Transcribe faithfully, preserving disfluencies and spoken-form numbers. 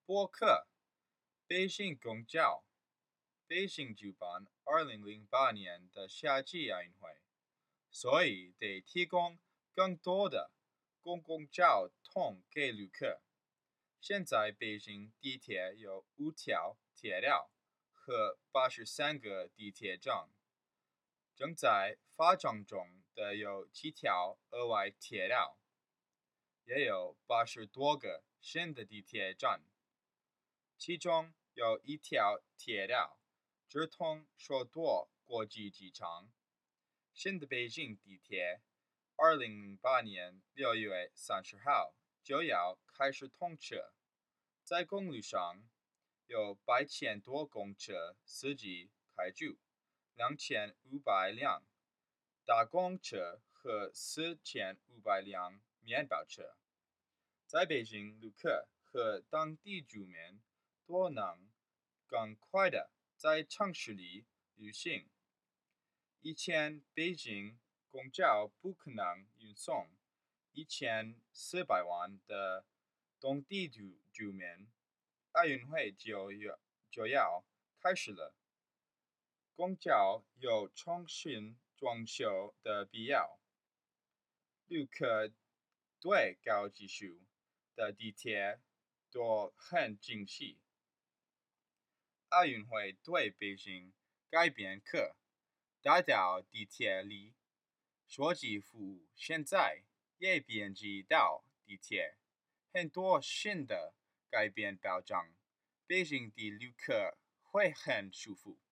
播客，北京公交。北京举办二零零八年的夏季奥运会，所以得提供更多的公共交通给旅客。现在北京地铁有五条铁道和八十三个地铁站，正在发展中的有七条额外铁道，也有八十多个新的地铁站，其中有一条铁道直通首都国际机场。新的北京地铁二零零八年六月三十号就要开始通车，在公路上有八千多公车司机开出，两千五百辆大公车和四千五百辆面包车。在北京，旅客和当地居民都能更快的在城市里旅行。以前北京公交不可能运送一千四百万的当地居居民，奥运会就要就要开始了，公交有重新装修的必要。旅客对高技术的地铁都很惊喜。奥运会对北京改变可大到地铁里手机服务，现在也编辑到地铁，很多新的改变保障，北京的旅客会很舒服。